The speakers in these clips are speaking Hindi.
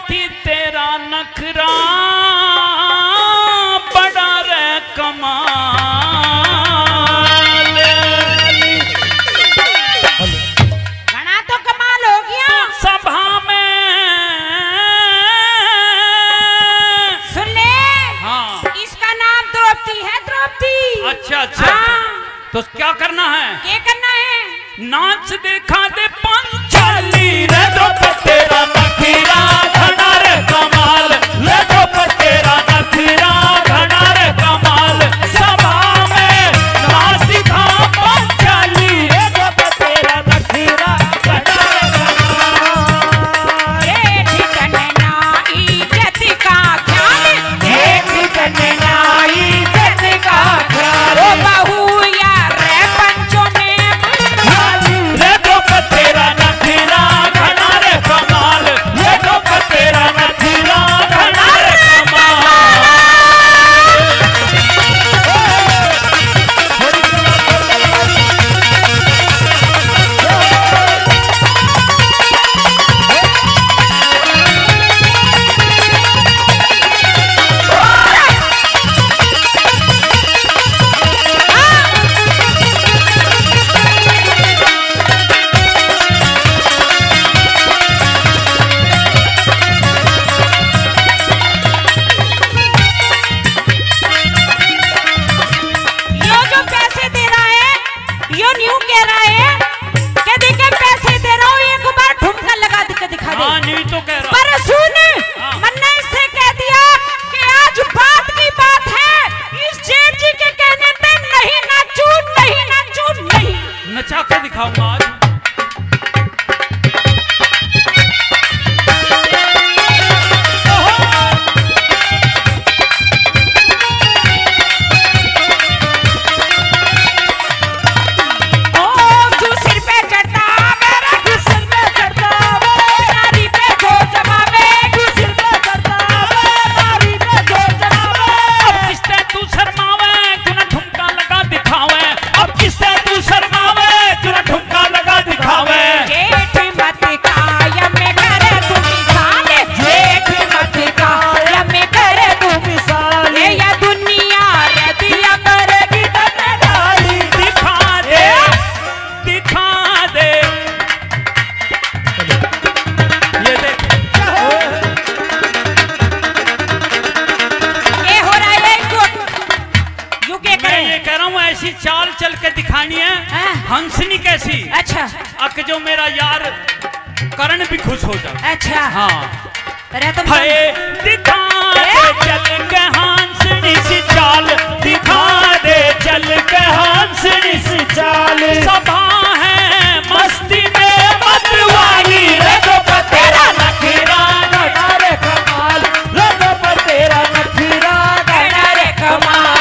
द्रौपदी तेरा नखरा बड़ा रे कमाल। घना तो कमाल हो गया। सभा में सुन ले। हाँ इसका नाम द्रौपदी है, द्रौपदी। अच्छा अच्छा। हाँ। तो क्या करना है? क्या करना है? नाच दिखा दे पंचाली रे द्रौपदी तेरा नखरा घना रे कमाल। ले द्रौपदी तेरा नखरा घना रे कमाल। सभा में नाच दिखा पंचाली रे द्रौपदी तेरा नखरा घना रे कमाल। एक कन्या इज्जत का ख्याल, एक कन्या इज्जत का ख्याल। ओ बहू या रे पंचों ने ले द्रौपदी तेरा नखरा घना रे कमाल। ले द्रौपदी तेरा नखरा घना रे कमाल। यो जो पैसे दे रहा है, यो न्यू कह रहा है कि देखे पैसे दे रहा हूँ, एक बार ठुमका लगा के दिखा दे। हाँ नहीं तो कह रहा। पर सुन, हाँ। मन्ना इससे कह दिया कि आज बात की बात है, इस जेठ जी के कहने पे नहीं नाचू, नहीं नाचू, नहीं। नचा के दिखाऊंगा आज। ओ तू सिर पे चढ़ता मेरा, तू सिर पे चढ़ता नारी पे जो जमावे, तू सिर पे चढ़ता नारी पे जो जमावे। अब किससे तू शर्मावे क्यों ना ठुमका लगा दिखावे। अब किससे तू शर्मावे क्यों ना ठुमका लगा दिखावे। जेठ मत कायम करे तू मिसाल, जेठ मत कायम करे तू मिसाल। ये दुनिया रदिया करेगी तनाई। दिखा दे दिखा दे। ये देख ये हो रहा है इनको, यू क्या मैं करे? ये कह रहा हूँ ऐसी चाल चल के दिखानी है। हाँ। हंसनी कैसी अच्छा अक जो मेरा यार करण भी खुश हो जाए। अच्छा। हाँ तेरा तो हाय दिखा दे चल के हंसनी सी चाल। दिखा दे चल के हंसनी सी चाल। सभा है मस्ती में मतवाली रे द्रौपदी तेरा नखरा घना रे कमाल। रे द्रौपदी तेरा नखरा घना रे कमाल।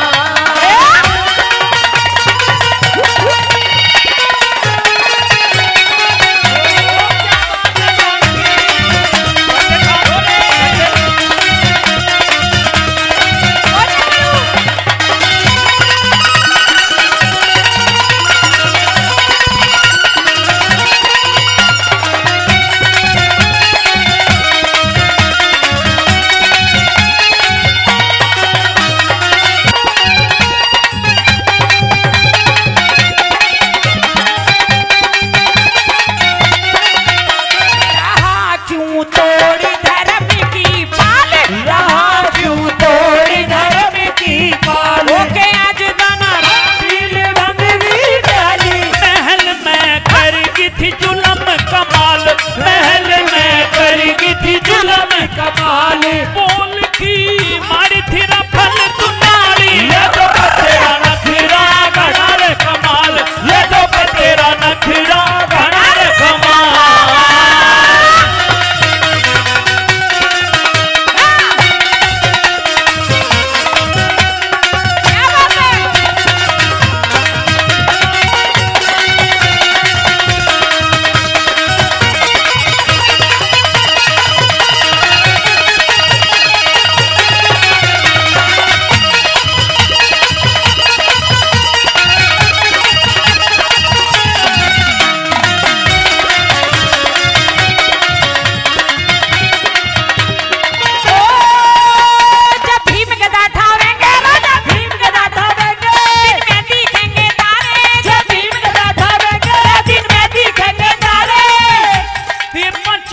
रहा क्यों तोड़ी धर्म की पाल, रहा क्यों तोड़ी धर्म की पाल। ओके आज दाना पील रंग भी डाली। महल में करेगी थी जुलम कमाल। महल में करेगी थी जुलम कमाल। बोल की मारी थी रफल तुनाली। ये तो तेरा नखरा घना रे कमाल। ये तो तेरा नखरा घना रे कमाल। क्या बात है?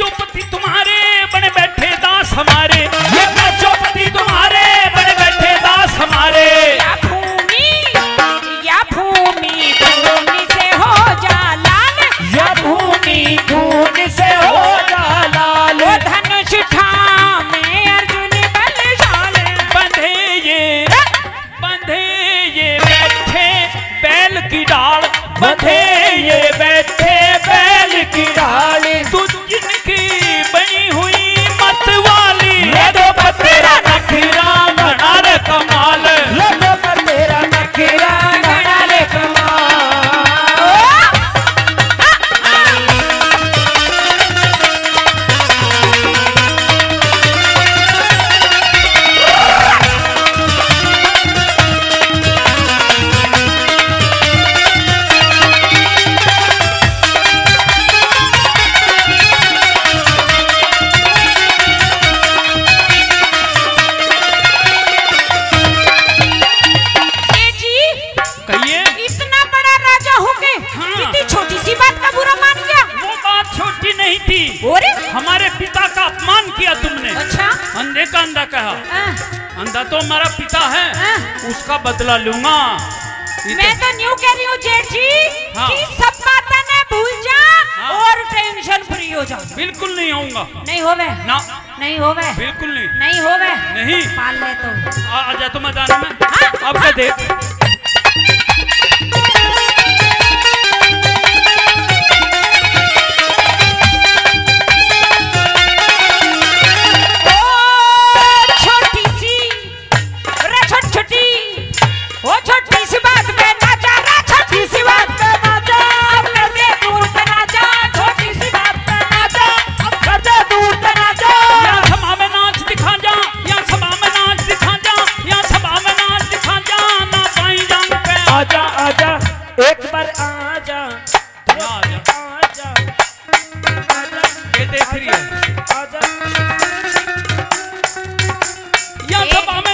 बच्चोपति तुम्हारे बने बैठे दास हमारे, ये बच्चोपति तुम्हारे बने बैठे दास हमारे। या भूमि भूमि से हो जा लाल, या भूमि खून से हो जा लाल। वो धनुष थामे अर्जुन बलशाल, बंधे ये बैठे बैल की डाल, बंधे ये बैठे बैल की डाल। तू जिनकी बनी हुई मत वाली, ले दो पर तेरा नखरा घना रे कमाल, ले दो पर तेरा नखरा घना रे कमाल। कहिए। इतना बड़ा राजा होके इतनी छोटी सी बात का बुरा मान गया। वो बात छोटी नहीं थी, अरे हमारे पिता का अपमान किया तुमने। अच्छा अंधे का अंधा कहा, अंधा तो हमारा पिता है, उसका बदला लूंगा। मैं तो न्यू कह रही हूँ जेठ जी हाँ। कि सब बातें न भूल जा हाँ। और टेंशन फ्री हो जा। बिल्कुल नहीं आऊंगा। नहीं होवे ना, नहीं होवे बिल्कुल नहीं। नहीं होवे नहीं। पाल ले तो आ जा तो मैदान में। हाँ। अब क्या देख, छोटी सी छोटी वो छोटी सी बात पे ना जा रे, छोटी सी बात पे ना जा, अब कर दे दूर पे ना जा, छोटी सी बात पे ना जा, अब कर दे दूर पे ना जा। यहाँ सभा में नाच दिखा जा, यहाँ सभा में नाच दिखा जा, यहाँ सभा में नाच दिखा जा, ना बाई जान पे आजा आजा, एक बार आजा, आजा आजा, ये देख रही है, आजा। यहाँ सभा में